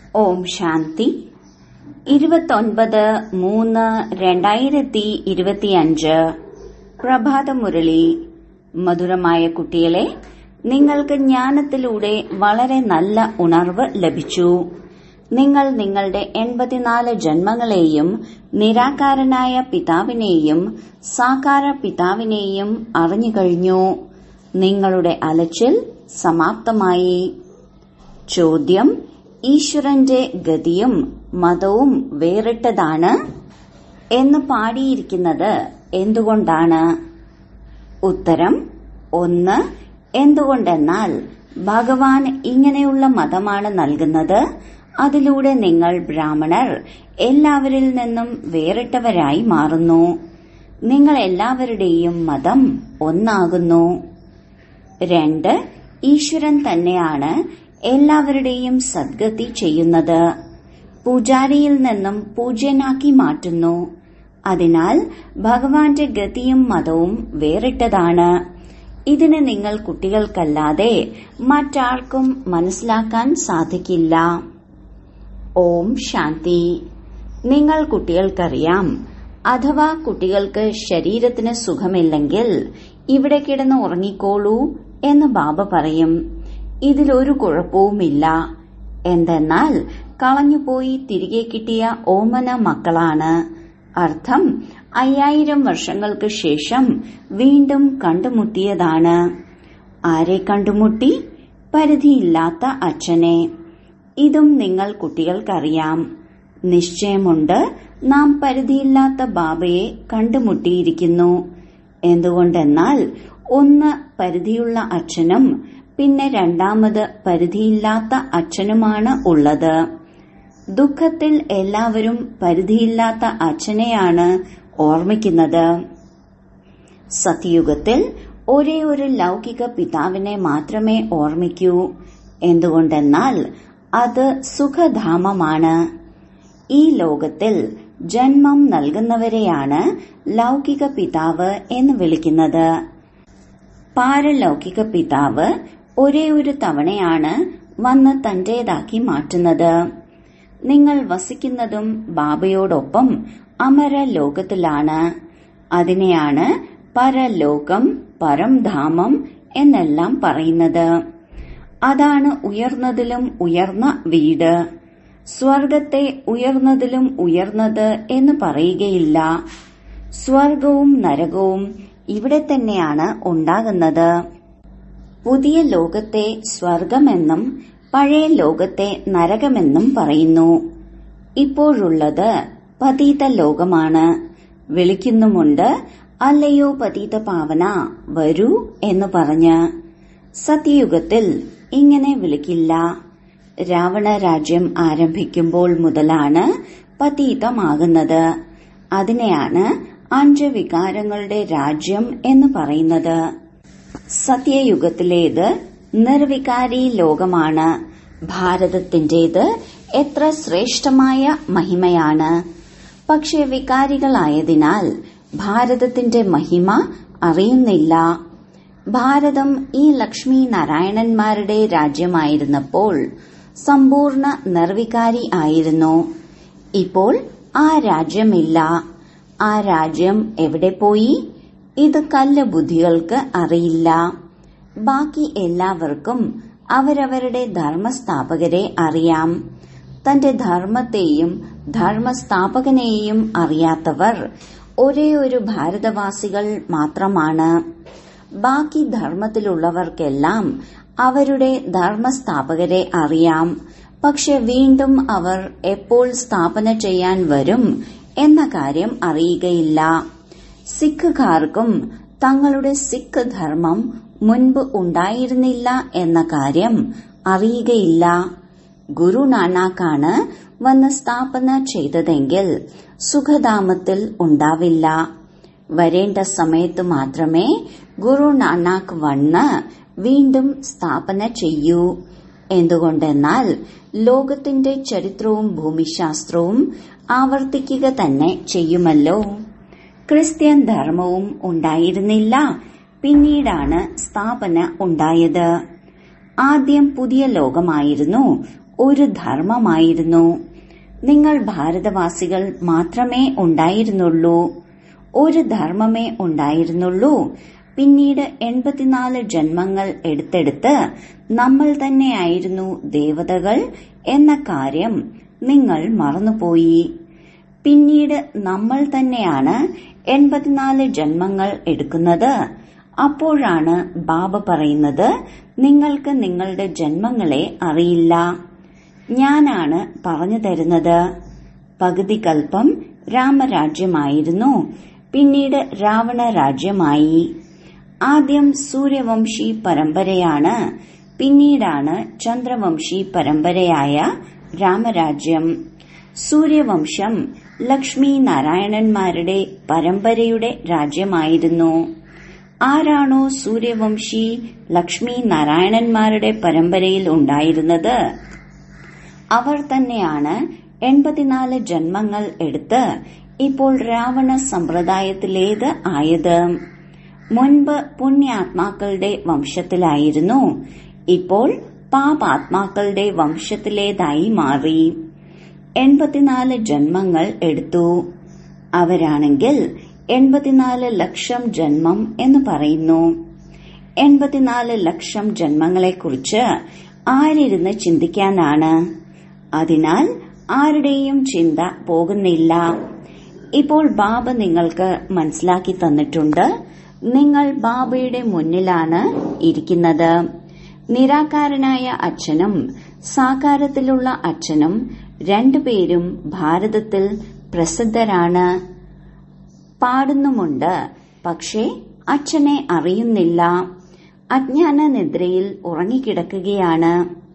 ഓം ശാന്തി 29/3/2025 പ്രഭാതമുരളി. മധുരമായ കുട്ടികളെ, നിങ്ങൾക്ക് ജ്ഞാനത്തിലൂടെ വളരെ നല്ല ഉണർവ് ലഭിച്ചു. നിങ്ങൾ നിങ്ങളുടെ 84 ജന്മങ്ങളെയും നിരാകാരനായ പിതാവിനെയും സാകാര പിതാവിനെയും അറിഞ്ഞുകഴിഞ്ഞു. നിങ്ങളുടെ അലച്ചിൽ സമാപ്തമായി. ചോദ്യം: ഈശ്വരന്റെ ഗതിയും മതവും വേറിട്ടതാണ് എന്ന് പാടിയിരിക്കുന്നത് എന്തുകൊണ്ടാണ്? ഉത്തരം: 1. എന്തുകൊണ്ടെന്നാൽ ഭഗവാൻ ഇങ്ങനെയുള്ള മതമാണ് നൽകുന്നത്. അതിലൂടെ നിങ്ങൾ ബ്രാഹ്മണർ എല്ലാവരിൽ നിന്നും വേറിട്ടവരായി മാറുന്നു. നിങ്ങൾ എല്ലാവരുടെയും മതം ഒന്നാകുന്നു. 2. ഈശ്വരൻ തന്നെയാണ് എല്ലാവരുടെയും സദ്ഗതി ചെയ്യുന്നത്. പൂജാരിയിൽ നിന്നും പൂജ്യനാക്കി മാറ്റുന്നു. അതിനാൽ ഭഗവാന്റെ ഗതിയും മതവും വേറിട്ടതാണ്. ഇതിന് നിങ്ങൾ കുട്ടികൾക്കല്ലാതെ മറ്റാർക്കും മനസ്സിലാക്കാൻ സാധിക്കില്ല. ഓം ശാന്തി. നിങ്ങൾ കുട്ടികൾക്കറിയാം, അഥവാ കുട്ടികൾക്ക് ശരീരത്തിന് സുഖമില്ലെങ്കിൽ ഇവിടെ കിടന്ന് ഉറങ്ങിക്കോളൂ എന്ന് ബാബ പറയും. ഇതിലൊരു കുഴപ്പവുമില്ല. എന്തെന്നാൽ കളഞ്ഞുപോയി തിരികെ കിട്ടിയ ഓമന മക്കളാണ്. അർത്ഥം 5000 വർഷങ്ങൾക്ക് ശേഷം വീണ്ടും കണ്ടുമുട്ടിയതാണ്. ആരെ കണ്ടുമുട്ടി? പരിധിയില്ലാത്ത അച്ഛനെ. ഇതും നിങ്ങൾ കുട്ടികൾക്കറിയാം. നിശ്ചയമുണ്ട്, നാം പരിധിയില്ലാത്ത ബാബയെ കണ്ടുമുട്ടിയിരിക്കുന്നു. എന്തുകൊണ്ടെന്നാൽ ഒന്ന് പരിധിയുള്ള അച്ഛനും പിന്നെ രണ്ടാമത് പരിധിയില്ലാത്ത അച്ഛനുമാണ് ഉള്ളത്. ദുഃഖത്തിൽ എല്ലാവരും പരിധിയില്ലാത്ത അച്ഛനെയാണ് ഓർമ്മിക്കുന്നത്. സത്യുഗത്തിൽ ഒരേ ഒരു ലൗകിക പിതാവിനെ മാത്രമേ ഓർമ്മിക്കൂ. എന്തുകൊണ്ടെന്നാൽ അത് സുഖധാമമാണ്. ഈ ലോകത്തിൽ ജന്മം നൽകുന്നവരെയാണ് ലൗകിക പിതാവ് എന്ന് വിളിക്കുന്നത്. പാരലൗകിക പിതാവ് ഒരേ ഒരു തവണയാണ് വന്ന് തന്റേതാക്കി മാറ്റുന്നത്. നിങ്ങൾ വസിക്കുന്നതും ബാബയോടൊപ്പം അമരലോകത്തിലാണ്. അതിനെയാണ് പരലോകം, പരംധാമം എന്നെല്ലാം പറയുന്നത്. അതാണ് ഉയർന്നതിലും ഉയർന്ന വീട്. സ്വർഗത്തെ ഉയർന്നതിലും ഉയർന്നത് എന്ന് പറയുകയില്ല. സ്വർഗവും നരകവും ഇവിടെ തന്നെയാണ് ഉണ്ടാകുന്നത്. പുതിയ ലോകത്തെ സ്വർഗമെന്നും പഴയ ലോകത്തെ നരകമെന്നും പറയുന്നു. ഇപ്പോഴുള്ളത് പതീത ലോകമാണ്. വിളിക്കുന്നുമുണ്ട്, അല്ലയോ പതീത പാവന, വരൂ എന്ന് പറഞ്ഞ്. സത്യയുഗത്തിൽ ഇങ്ങനെ വിളിക്കില്ല. രാവണ രാജ്യം ആരംഭിക്കുമ്പോൾ മുതലാണ് പതീതമാകുന്നത്. അതിനെയാണ് 5 വികാരങ്ങളുടെ രാജ്യം എന്ന് പറയുന്നത്. സത്യയുഗത്തിലേത് നിർവികാരി ലോകമാണ്. ഭാരതത്തിന്റേത് എത്ര ശ്രേഷ്ഠമായ മഹിമയാണ്. പക്ഷെ വികാരികളായതിനാൽ ഭാരതത്തിന്റെ മഹിമ അറിയുന്നില്ല. ഭാരതം ഈ ലക്ഷ്മി നാരായണന്മാരുടെ രാജ്യമായിരുന്നപ്പോൾ സമ്പൂർണ്ണ നിർവികാരി ആയിരുന്നു. ഇപ്പോൾ ആ രാജ്യമില്ല. ആ രാജ്യം എവിടെ പോയി? ഇത് കല്ല് ബുദ്ധികൾക്ക് അറിയില്ല. ബാക്കി എല്ലാവർക്കും അവരവരുടെ ധർമ്മസ്ഥാപകരെ അറിയാം. തന്റെ ധർമ്മത്തെയും ധർമ്മസ്ഥാപകനെയും അറിയാത്തവർ ഒരേ ഒരു ഭാരതവാസികൾ മാത്രമാണ്. ബാക്കി ധർമ്മത്തിലുള്ളവർക്കെല്ലാം അവരുടെ ധർമ്മസ്ഥാപകരെ അറിയാം. പക്ഷെ വീണ്ടും അവർ എപ്പോൾ സ്ഥാപന ചെയ്യാൻ വരും എന്ന കാര്യം അറിയുകയില്ല. സിഖുകാർക്കും തങ്ങളുടെ സിഖ് ധർമ്മം മുൻപ് ഉണ്ടായിരുന്നില്ല എന്ന കാര്യം അറിയുകയില്ല. ഗുരു നാനാക്കാണ് വന്ന് സ്ഥാപന ചെയ്തതെങ്കിൽ സുഖധാമത്തിൽ ഉണ്ടാവില്ല. വരേണ്ട സമയത്ത് മാത്രമേ ഗുരു നാനാക്ക് വന്ന് വീണ്ടും സ്ഥാപന ചെയ്യൂ. എന്തുകൊണ്ടെന്നാൽ ലോകത്തിന്റെ ചരിത്രവും ഭൂമിശാസ്ത്രവും ആവർത്തിക്കുക തന്നെ ചെയ്യുമല്ലോ. ക്രിസ്ത്യൻ ധർമ്മവും ഉണ്ടായിരുന്നില്ല. പിന്നീടാണ് സ്ഥാപന ഉണ്ടായത്. ആദ്യം പുതിയ ലോകമായിരുന്നു. ഒരു ധർമ്മമായിരുന്നു. നിങ്ങൾ ഭാരതവാസികൾ മാത്രമേ ഉണ്ടായിരുന്നുള്ളൂ. ഒരു ധർമ്മമേ ഉണ്ടായിരുന്നുള്ളൂ. പിന്നീട് 84 ജന്മങ്ങൾ എടുത്തെടുത്ത് നമ്മൾ തന്നെയായിരുന്നു ദേവതകൾ എന്ന കാര്യം നിങ്ങൾ മറന്നുപോയി. പിന്നീട് നമ്മൾ തന്നെയാണ് 84 ജന്മങ്ങൾ എടുക്കുന്നത്. അപ്പോഴാണ് ബാബ പറയുന്നത്, നിങ്ങൾക്ക് നിങ്ങളുടെ ജന്മങ്ങളെ അറിയില്ല. ഞാനാണ് പറഞ്ഞു തരുന്നത്. പകുതി കൽപ്പം രാമരാജ്യമായിരുന്നു, പിന്നീട് രാവണ രാജ്യമായി. ആദ്യം സൂര്യവംശി പരമ്പരയാണ്, പിന്നീടാണ് ചന്ദ്രവംശി പരമ്പരയായ രാമരാജ്യം. സൂര്യവംശം ലക്ഷ്മി നാരായണന്മാരുടെ പരമ്പരയുടെ രാജ്യമായിരുന്നു. ആരാണോ സൂര്യവംശി ലക്ഷ്മി നാരായണന്മാരുടെ പരമ്പരയിൽ ഉണ്ടായിരുന്നത്, അവർ തന്നെയാണ് 84 ജന്മങ്ങൾ എടുത്ത് ഇപ്പോൾ രാവണ സമ്പ്രദായത്തിലേത് ആയത്. മുൻപ് പുണ്യാത്മാക്കളുടെ വംശത്തിലായിരുന്നു, ഇപ്പോൾ പാപാത്മാക്കളുടെ വംശത്തിലേതായി മാറി. 84 ജന്മങ്ങൾ എടുത്തു. അവരാണെങ്കിൽ 84 ലക്ഷം ജന്മം എന്ന് പറയുന്നു. 84 ലക്ഷം ജന്മങ്ങളെക്കുറിച്ച് ആരിരുന്ന് ചിന്തിക്കാനാണ്? അതിനാൽ ആരുടെയും ചിന്ത പോകുന്നില്ല. ഇപ്പോൾ ബാബ നിങ്ങൾക്ക് മനസ്സിലാക്കി തന്നിട്ടുണ്ട്. നിങ്ങൾ ബാബയുടെ മുന്നിലാണ് ഇരിക്കുന്നത്. നിരാകാരനായ അച്ഛനും സാകാരത്തിലുള്ള അച്ഛനും രണ്ടുപേരും ഭാരതത്തിൽ പ്രസിദ്ധരാണ്. പാടുന്നുമുണ്ട്, പക്ഷേ അച്ഛനെ അറിയുന്നില്ല. അജ്ഞാന നിദ്രയിൽ ഉറങ്ങിക്കിടക്കുകയാണ്.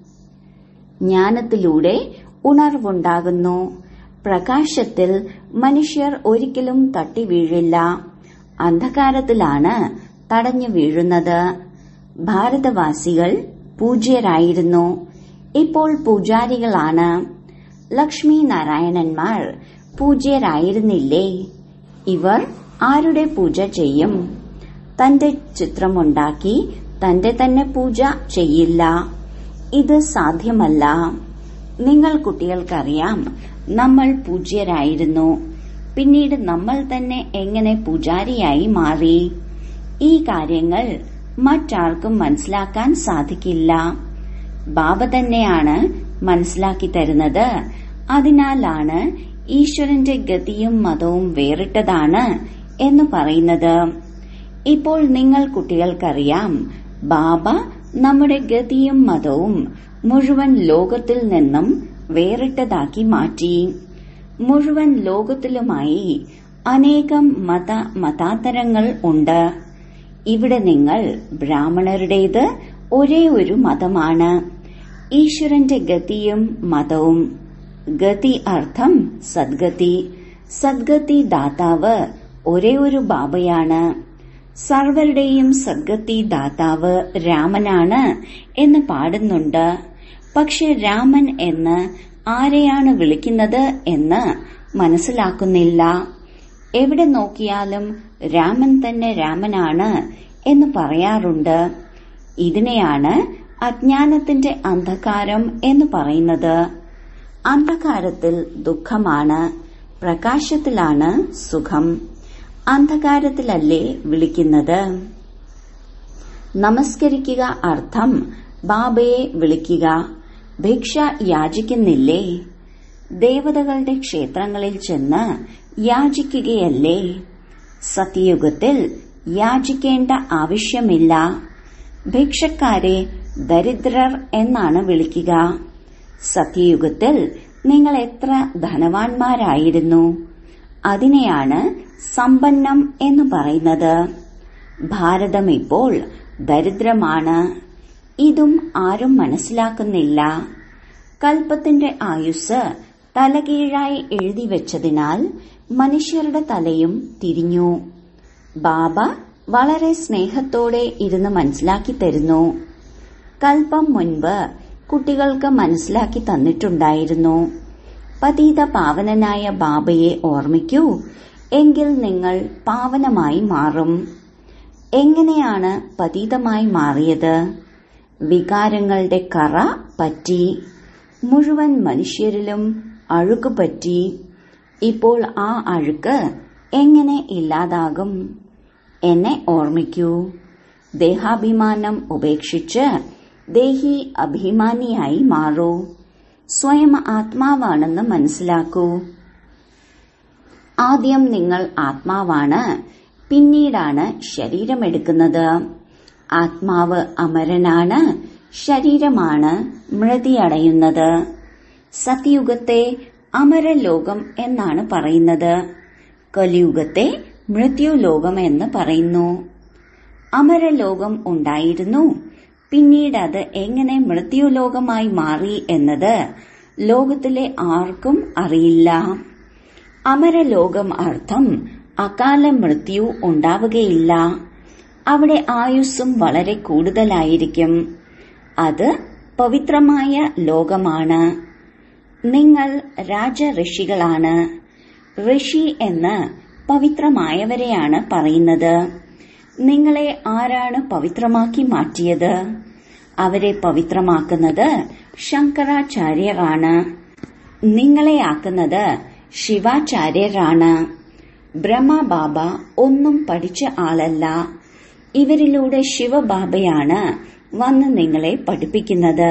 ജ്ഞാനത്തിലൂടെ ഉണർവുണ്ടാകുന്നു. പ്രകാശത്തിൽ മനുഷ്യർ ഒരിക്കലും തട്ടി വീഴില്ല. അന്ധകാരത്തിലാണ് തടഞ്ഞു വീഴുന്നത്. ഭാരതവാസികൾ പൂജ്യരായിരുന്നു, ഇപ്പോൾ പൂജാരികളാണ്. ലക്ഷ്മി നാരായണന്മാർ പൂജ്യരായിരുന്നില്ലേ? ഇവർ ആരുടെ പൂജ ചെയ്യും? തന്റെ ചിത്രമുണ്ടാക്കി തന്റെ തന്നെ പൂജ ചെയ്യില്ല. ഇത് സാധ്യമല്ല. നിങ്ങൾ കുട്ടികൾക്കറിയാം, നമ്മൾ പൂജ്യരായിരുന്നു. പിന്നീട് നമ്മൾ തന്നെ എങ്ങനെ പൂജാരിയായി മാറി? ഈ കാര്യങ്ങൾ മറ്റാർക്കും മനസ്സിലാക്കാൻ സാധിക്കില്ല. ബാബ തന്നെയാണ് മനസ്സിലാക്കി തരുന്നത്. അതിനാലാണ് ഈശ്വരന്റെ ഗതിയും മതവും വേറിട്ടതാണ് എന്ന് പറയുന്നത്. ഇപ്പോൾ നിങ്ങൾ കുട്ടികൾക്കറിയാം, ബാബ നമ്മുടെ ഗതിയും മതവും മുഴുവൻ ലോകത്തിൽ നിന്നും വേറിട്ടതാക്കി മാറ്റി. മുഴുവൻ ലോകത്തിലുമായി അനേകം മതാന്തരങ്ങൾ ഉണ്ട്. ഇവിടെ നിങ്ങൾ ബ്രാഹ്മണരുടേത് ഒരേ ഒരു മതമാണ്. ഈശ്വരന്റെ ഗതിയും മതവും. ഗതി അർത്ഥം സദ്ഗതി. സദ്ഗതി ദാതാവ് ഒരേ ഒരു ബാബയാണ്. സർവരുടെയും സദ്ഗതി ദാതാവ് രാമനാണ് എന്ന് പാടുന്നുണ്ട്. പക്ഷെ രാമൻ എന്ന് ആരെയാണ് വിളിക്കുന്നത് എന്ന് മനസ്സിലാക്കുന്നില്ല. എവിടെ നോക്കിയാലും രാമൻ തന്നെ രാമനാണ് എന്ന് പറയാറുണ്ട്. ഇതിനെയാണ് അജ്ഞാനത്തിന്റെ അന്ധകാരം എന്ന് പറയുന്നത്. അന്ധകാരത്തിൽ ദുഃഖമാണ്, പ്രകാശത്തിലാണ് സുഖം. അന്ധകാരത്തിലല്ലേ വിളിക്കുന്നത്? നമസ്കരിക്കുക അർത്ഥം ബാബയെ വിളിക്കുക. ഭിക്ഷ യാചിക്കുന്നില്ലേ? ദേവതകളുടെ ക്ഷേത്രങ്ങളിൽ ചെന്ന് യാചിക്കുകയല്ലേ? സത്യയുഗത്തിൽ യാചിക്കേണ്ട ആവശ്യമില്ല. ഭിക്ഷക്കാരെ ദരിദ്രർ എന്നാണ് വിളിക്കുക. സത്യയുഗത്തിൽ നിങ്ങൾ എത്ര ധനവാന്മാരായിരുന്നു. അതിനെയാണ് സമ്പന്നം എന്ന് പറയുന്നത്. ഭാരതം ഇപ്പോൾ ദരിദ്രമാണ്. ഇതും ആരും മനസ്സിലാക്കുന്നില്ല. കൽപ്പത്തിന്റെ ആയുസ് തലകീഴായി എഴുതിവെച്ചതിനാൽ മനുഷ്യരുടെ തലയും തിരിഞ്ഞു. ബാബ വളരെ സ്നേഹത്തോടെ ഇരുന്ന് മനസ്സിലാക്കി തരുന്നു. കൽപ്പം മുൻപ് കുട്ടികൾക്ക് മനസ്സിലാക്കി തന്നിട്ടുണ്ടായിരുന്നു. പതീത പാവനനായ ബാബയെ ഓർമ്മിക്കൂ, എങ്കിൽ നിങ്ങൾ പാവനമായി മാറും. എങ്ങനെയാണ് പതീതമായി മാറിയത്? വികാരങ്ങളുടെ കറ പറ്റി. മുഴുവൻ മനുഷ്യരിലും അഴുക്ക് പറ്റി. ഇപ്പോൾ ആ അഴുക്ക് എങ്ങനെ ഇല്ലാതാകും? എന്നെ ഓർമ്മിക്കൂ. ദേഹാഭിമാനം ഉപേക്ഷിച്ച് ദേഹി അഭിമാനിയായി മാറൂ. സ്വയം ആത്മാവാണെന്ന് മനസ്സിലാക്കൂ. ആദ്യം നിങ്ങൾ ആത്മാവാണ്, പിന്നീടാണ് ശരീരമെടുക്കുന്നത്. ആത്മാവ് അമരനാണ്, ശരീരമാണ് മൃതിയടയുന്നത്. സത്യയുഗത്തെ അമരലോകം എന്നാണ് പറയുന്നത്. കലിയുഗത്തെ മൃത്യുലോകം എന്ന് പറയുന്നു. അമരലോകം ഉണ്ടായിരുന്നു, പിന്നീട് അത് എങ്ങനെ മൃത്യുലോകമായി മാറി എന്നത് ലോകത്തിലെ ആർക്കും അറിയില്ല. അമരലോകം അർത്ഥം അകാല മൃത്യു ഉണ്ടാവുകയില്ല. അവിടെ ആയുസ്സും വളരെ കൂടുതലായിരിക്കും. അത് പവിത്രമായ ലോകമാണ്. നിങ്ങൾ രാജഋഷികളാണ്. ഋഷി എന്ന് പവിത്രമായവരെയാണ് പറയുന്നത്. നിങ്ങളെ ആരാണ് പവിത്രമാക്കി മാറ്റിയത്? അവരെ പവിത്രമാക്കുന്നത് ശങ്കരാചാര്യരാണ്. നിങ്ങളെ ആക്കുന്നത് ശിവാചാര്യരാണ്. ബ്രഹ്മബാബ ഒന്നും പഠിച്ച ആളല്ല. ഇവരിലൂടെ ശിവബാബയാണ് വന്ന് നിങ്ങളെ പഠിപ്പിക്കുന്നത്.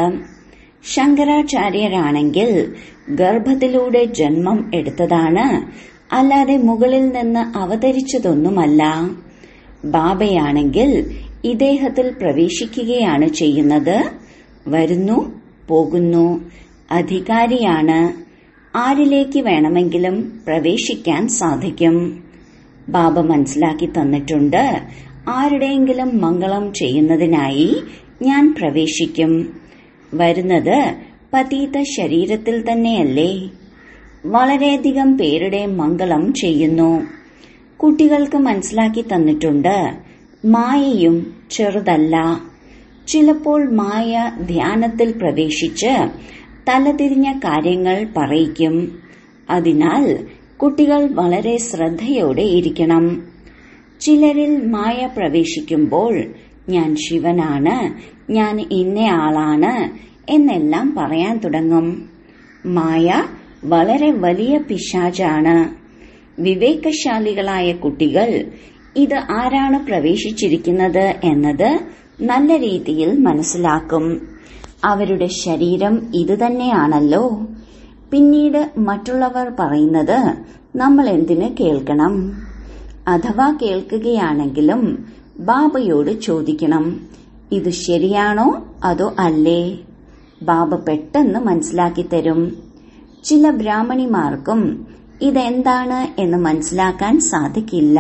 ശങ്കരാചാര്യരാണെങ്കിൽ ഗർഭത്തിലൂടെ ജന്മം എടുത്തതാണ്, അല്ലാതെ മുകളിൽ നിന്ന് അവതരിച്ചതൊന്നുമല്ല. ബാബയാണെങ്കിൽ ഇദ്ദേഹത്തിൽ പ്രവേശിക്കുകയാണ് ചെയ്യുന്നത്. വരുന്നു, പോകുന്നു. അധികാരിയാണ്. ആരിലേക്ക് വേണമെങ്കിലും പ്രവേശിക്കാൻ സാധിക്കും. ബാബ മനസ്സിലാക്കി തന്നിട്ടുണ്ട്, ആരുടെയെങ്കിലും മംഗളം ചെയ്യുന്നതിനായി ഞാൻ പ്രവേശിക്കും. വരുന്നത് പതീത ശരീരത്തിൽ തന്നെയല്ലേ? വളരെയധികം പേരുടെ മംഗളം ചെയ്യുന്നു. കുട്ടികൾക്ക് മനസ്സിലാക്കി തന്നിട്ടുണ്ട്, മായയും ചെറുതല്ല. ചിലപ്പോൾ മായ ധ്യാനത്തിൽ പ്രവേശിച്ച് തലതിരിഞ്ഞ കാര്യങ്ങൾ പറയിക്കും. അതിനാൽ കുട്ടികൾ വളരെ ശ്രദ്ധയോടെ ഇരിക്കണം. ചിലരിൽ മായ പ്രവേശിക്കുമ്പോൾ ഞാൻ ശിവനാണ്, ഞാൻ ഇന്നയാളാണ് എന്നെല്ലാം പറയാൻ തുടങ്ങും. മായ വളരെ വലിയ പിശാചാണ്. വിവേകശാലികളായ കുട്ടികൾ ഇത് ആരാണ് പ്രവേശിച്ചിരിക്കുന്നത് എന്നത് നല്ല രീതിയിൽ മനസ്സിലാക്കും. അവരുടെ ശരീരം ഇതുതന്നെയാണല്ലോ. പിന്നീട് മറ്റുള്ളവർ പറയുന്നത് നമ്മൾ എന്തിന് കേൾക്കണം? അഥവാ കേൾക്കുകയാണെങ്കിലും ബാബയോട് ചോദിക്കണം, ഇത് ശരിയാണോ അതോ അല്ലേ? ബാബ പെട്ടെന്ന് മനസ്സിലാക്കി തരും. ചില ബ്രാഹ്മണിമാർക്കും ഇതെന്താണ് എന്ന് മനസ്സിലാക്കാൻ സാധിക്കില്ല.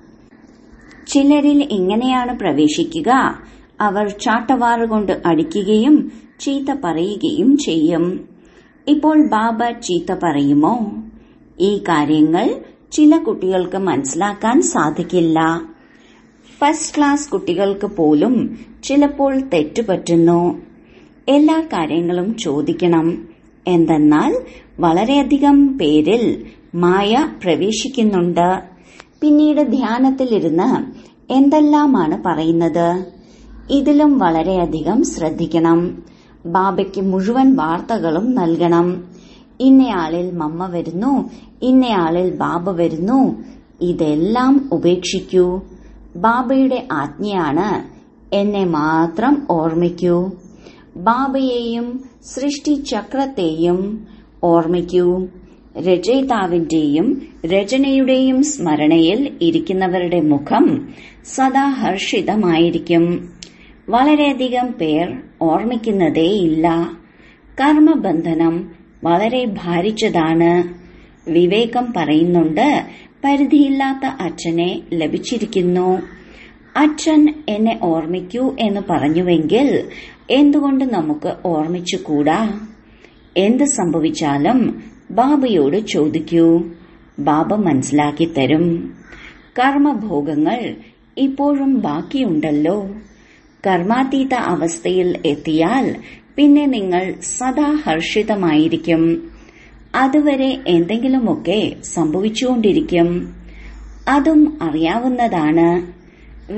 ചിലരിൽ ഇങ്ങനെയാണ് പ്രവേശിക്കുക, അവർ ചാട്ടവാറുകൊണ്ട് അടിക്കുകയും ചീത്ത പറയുകയും ചെയ്യും. ഇപ്പോൾ ബാബ ചീത്ത പറയുമോ? ഈ കാര്യങ്ങൾ ചില കുട്ടികൾക്ക് മനസ്സിലാക്കാൻ സാധിക്കില്ല. ഫസ്റ്റ് ക്ലാസ് കുട്ടികൾക്ക് പോലും ചിലപ്പോൾ തെറ്റുപറ്റുന്നു. എല്ലാ കാര്യങ്ങളും ചോദിക്കണം. എന്തെന്നാൽ വളരെയധികം പേരിൽ മായ പ്രവേശിക്കുന്നുണ്ട്. പിന്നീട് ധ്യാനത്തിലിരുന്ന് എന്തെല്ലാമാണ് പറയുന്നത്? ഇതിലും വളരെയധികം ശ്രദ്ധിക്കണം. ബാബയ്ക്ക് മുഴുവൻ വാർത്തകളും നൽകണം. ഇന്നയാളിൽ മമ്മ വരുന്നു, ഇന്നയാളിൽ ബാബ വരുന്നു. ഇതെല്ലാം ഉപേക്ഷിക്കൂ. ബാബയുടെ ആജ്ഞയാണ്, എന്നെ മാത്രം ഓർമ്മിക്കൂ. ബാബയെയും സൃഷ്ടിചക്രത്തെയും ഓർമ്മിക്കൂ. രചയിതാവിന്റെയും രചനയുടെയും സ്മരണയിൽ ഇരിക്കുന്നവരുടെ മുഖം സദാ ഹർഷിതമായിരിക്കും. വളരെയധികം പേർ ഓർമ്മിക്കുന്നതേയില്ല. കർമ്മബന്ധനം വളരെ ഭാരിച്ചതാണ്. വിവേകം പറയുന്നുണ്ട്, പരിധിയില്ലാത്ത അച്ഛനെ ലഭിച്ചിരിക്കുന്നു. അച്ഛൻ എന്നെ ഓർമ്മിക്കൂ എന്ന് പറഞ്ഞുവെങ്കിൽ എന്തുകൊണ്ട് നമുക്ക് ഓർമ്മിച്ചുകൂടാ? എന്ത് സംഭവിച്ചാലും ബാബയോട് ചോദിക്കൂ. ബാബ മനസ്സിലാക്കി തരും. കർമ്മഭോഗങ്ങൾ ഇപ്പോഴും ബാക്കിയുണ്ടല്ലോ. കർമാതീത അവസ്ഥയിൽ എത്തിയാൽ പിന്നെ നിങ്ങൾ സദാ ഹർഷിതമായിരിക്കും. അതുവരെ എന്തെങ്കിലുമൊക്കെ സംഭവിച്ചുകൊണ്ടിരിക്കും. അതും അറിയാവുന്നതാണ്.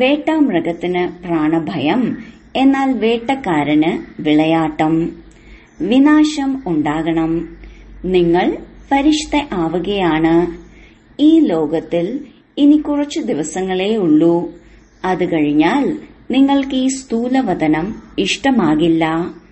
വേട്ടാമൃഗത്തിന് പ്രാണഭയം, എന്നാൽ വേട്ടക്കാരന് വിളയാട്ടം. വിനാശം ഉണ്ടാകണം. നിങ്ങൾ ഫരിഷ്ത ആവുകയാണ്. ഈ ലോകത്തിൽ ഇനി കുറച്ചു ദിവസങ്ങളേ ഉള്ളൂ. അത് കഴിഞ്ഞാൽ നിങ്ങൾക്ക് ഈ സ്ഥൂലവതനം ഇഷ്ടമാകില്ല.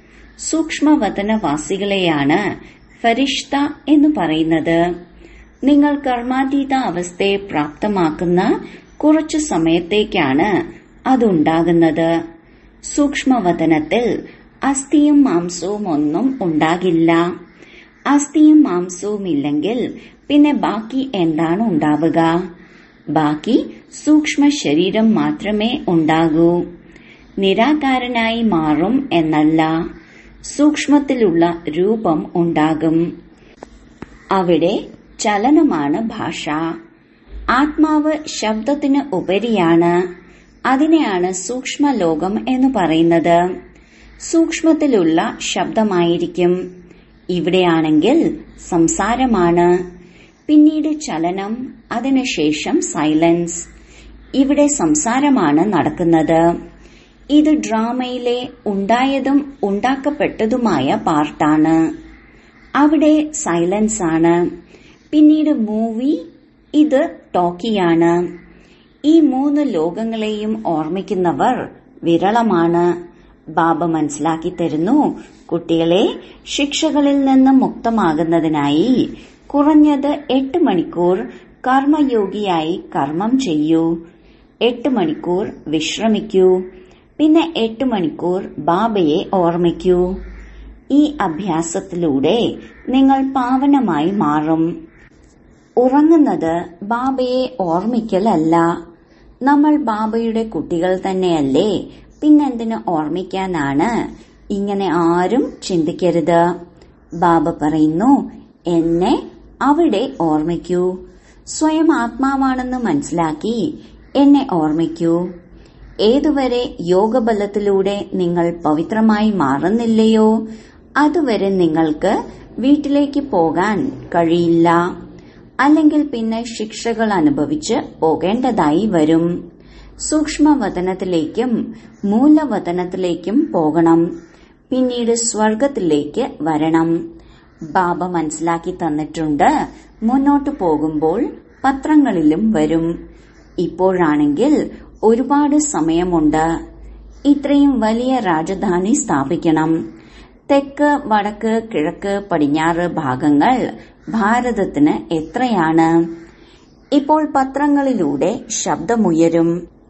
സൂക്ഷ്മവതനവാസികളെയാണ് ഫരിഷ്ത എന്ന് പറയുന്നത്. നിങ്ങൾ കർമാതീത അവസ്ഥയെ പ്രാപ്തമാക്കുന്ന കുറച്ചു സമയത്തേക്കാണ് അതുണ്ടാകുന്നത്. സൂക്ഷ്മവതനത്തിൽ അസ്ഥിയും മാംസവും ഒന്നും ഉണ്ടാകില്ല. അസ്ഥിയും മാംസവും ഇല്ലെങ്കിൽ പിന്നെ ബാക്കി എന്താണ് ഉണ്ടാവുക? ബാക്കി സൂക്ഷ്മ ശരീരം മാത്രമേ ഉണ്ടാകൂ. നിരാകാരനായി മാറും എന്നല്ല, സൂക്ഷ്മത്തിലുള്ള രൂപം ഉണ്ടാകും. അവിടെ ചലനമാണ് ഭാഷ. ആത്മാവ് ശബ്ദത്തിന് ഉപരിയാണ്. അതിനെയാണ് സൂക്ഷ്മലോകം എന്ന് പറയുന്നത്. സൂക്ഷ്മത്തിലുള്ള ശബ്ദമായിരിക്കും. ഇവിടെയാണെങ്കിൽ സംസാരമാണ്, പിന്നീട് ചലനം, അതിനുശേഷം സൈലൻസ്. ഇവിടെ സംസാരമാണ് നടക്കുന്നത്. ഇത് ഡ്രാമയിലെ ഉണ്ടായതും ഉണ്ടാക്കപ്പെട്ടതുമായ പാർട്ടാണ്. അവിടെ സൈലൻസ് ആണ്. പിന്നീട് മൂവി, ഇത് ടോക്കിയാണ്. ഈ 3 ലോകങ്ങളെയും ഓർമ്മിക്കുന്നവർ വിരളമാണ്. ബാബ മനസ്സിലാക്കി തരുന്നു, കുട്ടികളെ, ശിക്ഷകളിൽ നിന്ന് മുക്തമാകുന്നതിനായി കുറഞ്ഞത് 8 മണിക്കൂർ കർമ്മയോഗിയായി കർമ്മം ചെയ്യൂ. 8 മണിക്കൂർ വിശ്രമിക്കൂ. പിന്നെ 8 മണിക്കൂർ ബാബയെ ഓർമ്മിക്കൂ. ഈ അഭ്യാസത്തിലൂടെ നിങ്ങൾ പാവനമായി മാറും. ഉറങ്ങുന്നത് ബാബയെ ഓർമ്മിക്കലല്ല. നമ്മൾ ബാബയുടെ കുട്ടികൾ തന്നെയല്ലേ, പിന്നെന്തിനു ഓർമ്മിക്കാനാണ്? ഇങ്ങനെ ആരും ചിന്തിക്കരുത്. ബാബ പറയുന്നു, എന്നെ അവിടെ ഓർമ്മിക്കൂ. സ്വയം ആത്മാവാണെന്ന് മനസ്സിലാക്കി എന്നെ ഓർമ്മിക്കൂ. ഏതുവരെ യോഗബലത്തിലൂടെ നിങ്ങൾ പവിത്രമായി മാറുന്നില്ലയോ അതുവരെ നിങ്ങൾക്ക് വീട്ടിലേക്ക് പോകാൻ കഴിയില്ല. അല്ലെങ്കിൽ പിന്നെ ശിക്ഷകൾ അനുഭവിച്ച് പോകേണ്ടതായി വരും. സൂക്ഷ്മവതനത്തിലേക്കും മൂലവതനത്തിലേക്കും പോകണം. പിന്നീട് സ്വർഗത്തിലേക്ക് വരണം. ബാബ മനസ്സിലാക്കി തന്നിട്ടുണ്ട്. മുന്നോട്ടു പോകുമ്പോൾ പത്രങ്ങളിലും വരും. ഇപ്പോഴാണെങ്കിൽ ഒരുപാട് സമയമുണ്ട്. ഇത്രയും വലിയ രാജധാനി സ്ഥാപിക്കണം. തെക്ക്, വടക്ക്, കിഴക്ക്, പടിഞ്ഞാറ് ഭാഗങ്ങൾ ഭാരതത്തിന് എത്രയാണ്? ഇപ്പോൾ പത്രങ്ങളിലൂടെ ശബ്ദമുയരും.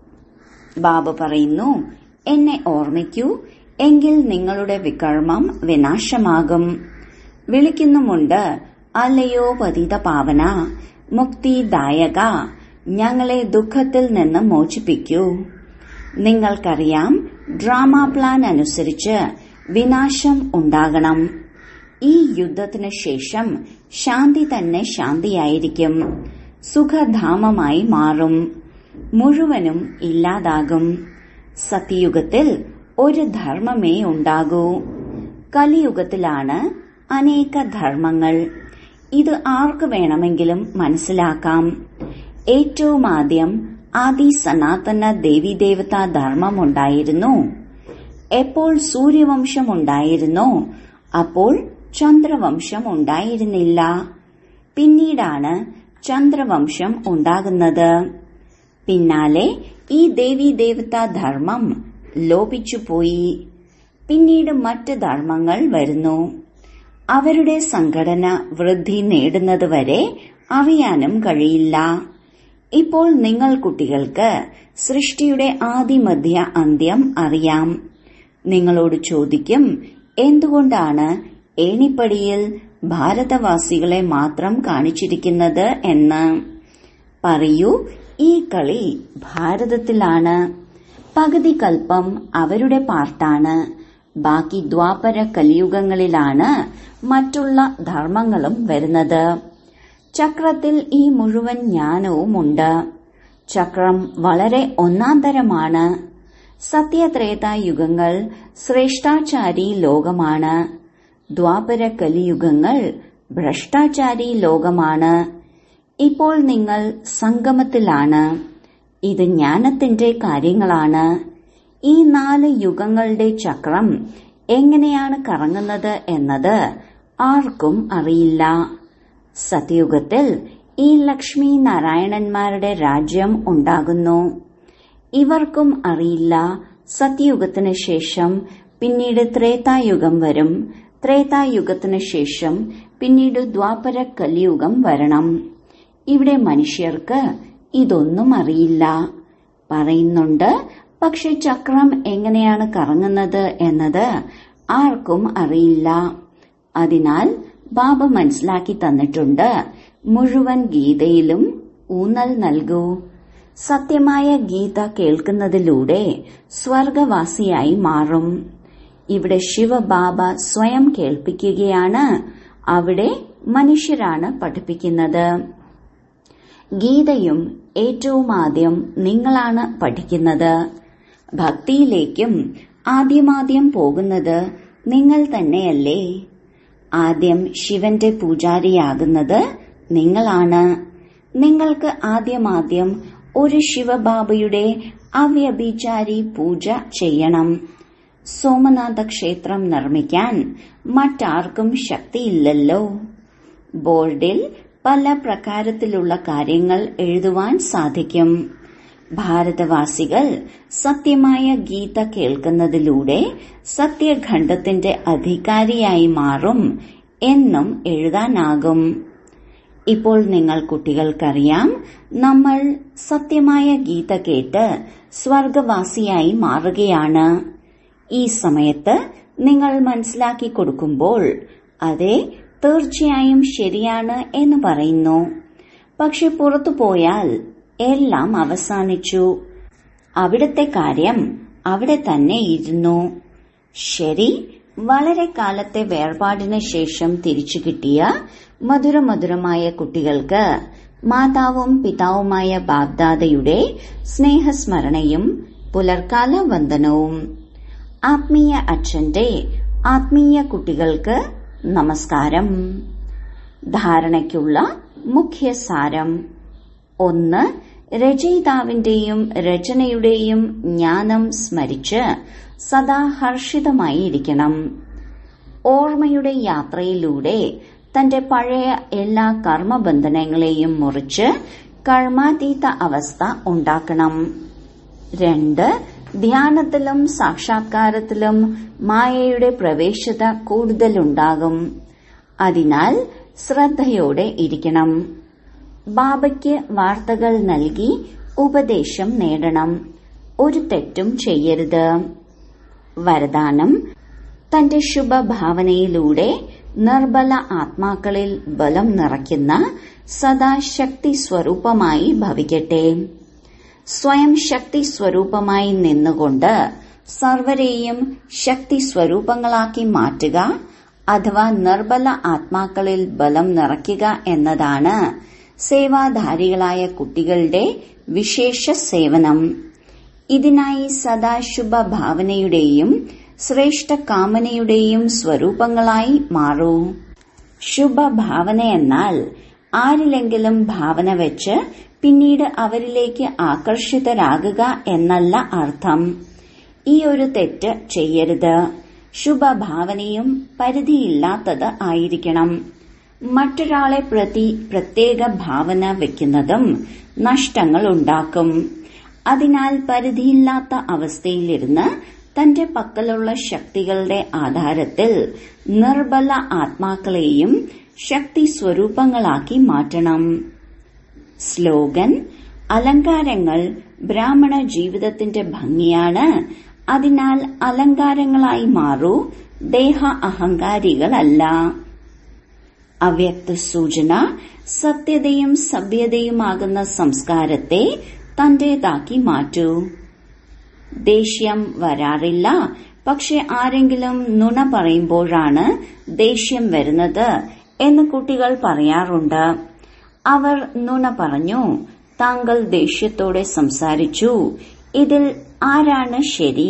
ബാബ പറയുന്നു, എന്നെ ഓർമ്മിക്കൂ, എങ്കിൽ നിങ്ങളുടെ വികർമ്മം വിനാശമാകും. വിളിക്കുന്നുമുണ്ട്, അല്ലയോ പതിത പാവന, മുക്തിദായക, ഞങ്ങളെ ദുഃഖത്തിൽ നിന്ന് മോചിപ്പിക്കൂ. നിങ്ങൾക്കറിയാം, ഡ്രാമ പ്ലാൻ അനുസരിച്ച് വിനാശം ഉണ്ടാകണം. ഈ യുദ്ധത്തിനു ശേഷം ശാന്തി തന്നെ ശാന്തിയായിരിക്കും. സുഖധാമമായി മാറും. മുഴുവനും ഇല്ലാതാകും. സത്യയുഗത്തിൽ ഒരു ധർമ്മമേ ഉണ്ടാകൂ. കലിയുഗത്തിലാണ് അനേക ധർമ്മങ്ങൾ. ഇത് ആർക്ക് വേണമെങ്കിലും മനസ്സിലാക്കാം. ഏറ്റവും ആദ്യം ആദി സനാതന ദേവീദേവതാ ധർമ്മമുണ്ടായിരുന്നു. എപ്പോൾ സൂര്യവംശം ഉണ്ടായിരുന്നോ അപ്പോൾ ചന്ദ്രവംശം ഉണ്ടായിരുന്നില്ല. പിന്നീടാണ് ചന്ദ്രവംശം ഉണ്ടാകുന്നത്. പിന്നാലെ ഈ ദേവീദേവതാ ധർമ്മം ലോപിച്ചുപോയി. പിന്നീട് മറ്റ് ധർമ്മങ്ങൾ വരുന്നു. അവരുടെ സംഘടന വൃദ്ധി നേടുന്നതുവരെ അറിയാനും കഴിയില്ല. ഇപ്പോൾ നിങ്ങൾ കുട്ടികൾക്ക് സൃഷ്ടിയുടെ ആദിമധ്യ അന്ത്യം അറിയാം. നിങ്ങളോട് ചോദിക്കും, എന്തുകൊണ്ടാണ് ഏണിപ്പടിയിൽ ഭാരതവാസികളെ മാത്രം കാണിച്ചിരിക്കുന്നത് എന്ന്. പറയൂ, ഈ കളി ഭാരതത്തിലാണ്. പകുതി കൽപ്പം അവരുടെ പാർട്ടാണ്. ബാക്കി ദ്വാപര കലിയുഗങ്ങളിലാണ് മറ്റുള്ള ധർമ്മങ്ങളും വരുന്നത്. ചക്രത്തിൽ ഈ മുഴുവൻ ജ്ഞാനവുമുണ്ട്. ചക്രം വളരെ ഒന്നാന്തരമാണ്. സത്യത്രേതായുഗങ്ങൾ ശ്രേഷ്ഠാചാരി ലോകമാണ്. ദ്വാപര കലിയുഗങ്ങൾ ഭ്രഷ്ടാചാരി ലോകമാണ്. ഇപ്പോൾ നിങ്ങൾ സംഗമത്തിലാണ്. ഇത് ജ്ഞാനത്തിന്റെ കാര്യങ്ങളാണ്. ഈ 4 യുഗങ്ങളുടെ ചക്രം എങ്ങനെയാണ് കറങ്ങുന്നത് എന്നത് ആർക്കും അറിയില്ല. സത്യയുഗത്തിൽ ഈ ലക്ഷ്മി നാരായണന്മാരുടെ രാജ്യം ഉണ്ടാകുന്നു. ഇവർക്കും അറിയില്ല സത്യയുഗത്തിനു ശേഷം പിന്നീട് ത്രേതായുഗം വരും, ത്രേതായുഗത്തിനു ശേഷം പിന്നീട് ദ്വാപര കലിയുഗം വരണം. ഇവിടെ മനുഷ്യർക്ക് ഇതൊന്നും അറിയില്ല. പറയുന്നുണ്ട്, പക്ഷെ ചക്രം എങ്ങനെയാണ് കറങ്ങുന്നത് എന്നത് ആർക്കും അറിയില്ല. അതിനാൽ ബാബ മനസ്സിലാക്കി തന്നിട്ടുണ്ട്, മുഴുവൻ ഗീതയിലും ഊന്നൽ നൽകൂ. സത്യമായ ഗീത കേൾക്കുന്നതിലൂടെ സ്വർഗവാസിയായി മാറും. ഇവിടെ ശിവബാബ സ്വയം കേൾപ്പിക്കുകയാണ്, അവിടെ മനുഷ്യരാണ് പഠിപ്പിക്കുന്നത്. ഗീതയും ഏറ്റവും ആദ്യം നിങ്ങളാണ് പഠിക്കുന്നത്. ഭക്തിയിലേക്കും ആദ്യമാദ്യം പോകുന്നത് നിങ്ങൾ തന്നെയല്ലേ. ആദ്യം ശിവന്റെ പൂജാരിയാകുന്നത് നിങ്ങളാണ്. നിങ്ങൾക്ക് ആദ്യമാദ്യം ഒരു ശിവബാബയുടെ അവ്യഭിചാരി പൂജ ചെയ്യണം. സോമനാഥ ക്ഷേത്രം നിർമ്മിക്കാൻ മറ്റാർക്കും ശക്തിയില്ലല്ലോ. ബോർഡിൽ പല പ്രകാരത്തിലുള്ള കാര്യങ്ങൾ എഴുതുവാൻ സാധിക്കും. ഭാരതവാസികൾ സത്യമായ ഗീത കേൾക്കുന്നതിലൂടെ സത്യഖണ്ഡത്തിന്റെ അധികാരിയായി മാറും എന്നും എഴുതാനാകും. ഇപ്പോൾ നിങ്ങൾ കുട്ടികൾക്കറിയാം, നമ്മൾ സത്യമായ ഗീത കേട്ട് സ്വർഗവാസിയായി മാറുകയാണ്. ഈ സമയത്ത് നിങ്ങൾ മനസ്സിലാക്കി കൊടുക്കുമ്പോൾ അതെ, തീർച്ചയായും ശരിയാണ് എന്ന് പറയുന്നു. പക്ഷെ പുറത്തു പോയാൽ എല്ലാം അവസാനിച്ചു. അവിടത്തെ കാര്യം അവിടെ തന്നെ ഇരുന്നു. ശരി, വളരെ കാലത്തെ വേർപാടിന് ശേഷം തിരിച്ചു കിട്ടിയ മധുരമധുരമായ കുട്ടികൾക്ക് മാതാവും പിതാവുമായ ബാബ്ദാദയുടെ സ്നേഹസ്മരണയും പുലർക്കാല വന്ദനവും. ആത്മീയ അച്ഛന്റെ ആത്മീയ കുട്ടികൾക്ക് നമസ്കാരം. ധാരണയ്ക്കുള്ള മുഖ്യ സാരം: 1. രചയിതാവിന്റെയും രചനയുടെയും ജ്ഞാനം സ്മരിച്ച് സദാ ഹർഷിതമായിരിക്കണം. ഓർമ്മയുടെ യാത്രയിലൂടെ തന്റെ പഴയ എല്ലാ കർമ്മബന്ധനങ്ങളെയും മുറിച്ച് കർമാതീത അവസ്ഥ ഉണ്ടാക്കണം. 2. ധ്യാനത്തിലും സാക്ഷാത്കാരത്തിലും മായയുടെ പ്രവേശത കൂടുതലുണ്ടാകും. അതിനാൽ ശ്രദ്ധയോടെ ഇരിക്കണം. ബാബയ്ക്ക് വാർത്തകൾ നൽകി ഉപദേശം നേടണം. ഒരു തെറ്റും ചെയ്യരുത്. വരദാനം: തന്റെ ശുഭഭാവനയിലൂടെ നിർബല ആത്മാക്കളിൽ ബലം നിറയ്ക്കുന്ന സദാ ശക്തി സ്വരൂപമായി ഭവിക്കട്ടെ. സ്വയം ശക്തി സ്വരൂപമായി നിന്നുകൊണ്ട് സർവരെയും ശക്തി സ്വരൂപങ്ങളാക്കി മാറ്റുക അഥവാ നിർബല ആത്മാക്കളിൽ ബലം നിറയ്ക്കുക എന്നതാണ് സേവാധാരികളായ കുട്ടികളുടെ വിശേഷ സേവനം. ഇതിനായി സദാ ശുഭഭാവനയുടെയും ശ്രേഷ്ഠ കാമനയുടെയും സ്വരൂപങ്ങളായി മാറൂ. ശുഭഭാവന എന്നാൽ ആരിലെങ്കിലും ഭാവന വെച്ച് പിന്നീട് അവരിലേക്ക് ആകർഷിതരാകുക എന്നല്ല അർത്ഥം. ഈ ഒരു തെറ്റ് ചെയ്യരുത്. ശുഭഭാവനയും പരിധിയില്ലാത്തത് ആയിരിക്കണം. മറ്റൊരാളെ പ്രതി പ്രത്യേക ഭാവന വെക്കുന്നതും നഷ്ടങ്ങൾ ഉണ്ടാക്കും. അതിനാൽ പരിധിയില്ലാത്ത അവസ്ഥയിലിരുന്ന് തന്റെ പക്കലുള്ള ശക്തികളുടെ ആധാരത്തിൽ നിർബല ആത്മാക്കളെയും ശക്തി സ്വരൂപങ്ങളാക്കി മാറ്റണം. സ്ലോഗൻ: അലങ്കാരങ്ങൾ ബ്രാഹ്മണ ജീവിതത്തിന്റെ ഭംഗിയാണ്. അതിനാൽ അലങ്കാരങ്ങളായി മാറൂ, ദേഹ അഹങ്കാരികളല്ല. അവ്യക്ത സൂചന: സത്യതയും സഭ്യതയുമാകുന്ന സംസ്കാരത്തെ തന്റേതാക്കി മാറ്റൂ. ദേഷ്യം വരാറില്ല, പക്ഷെ ആരെങ്കിലും നുണ പറയുമ്പോഴാണ് ദേഷ്യം വരുന്നത് എന്ന് കുട്ടികൾ പറയാറുണ്ട്. അവർ നുണ പറഞ്ഞു, താങ്കൾ ദേഷ്യത്തോടെ സംസാരിച്ചു, ഇതിൽ ആരാണ് ശരി?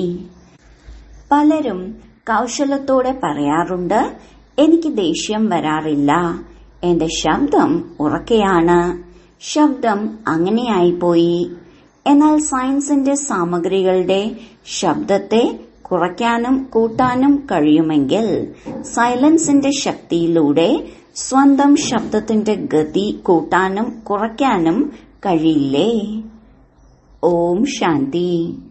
പലരും കൗശലത്തോടെ പറയാറുണ്ട്, എനിക്ക് ദേഷ്യം വരാറില്ല, എന്റെ ശബ്ദം ഉറക്കെയാണ്, ശബ്ദം അങ്ങനെയായിപ്പോയി. എന്നാൽ സയൻസിന്റെ സാമഗ്രികളുടെ ശബ്ദത്തെ കുറയ്ക്കാനും കൂട്ടാനും കഴിയുമെങ്കിൽ സൈലൻസിന്റെ ശക്തിയിലൂടെ സ്വന്തം ശബ്ദത്തിന്റെ ഗതി കൂട്ടാനും കുറയ്ക്കാനും കഴിയില്ലേ? ഓം ശാന്തി.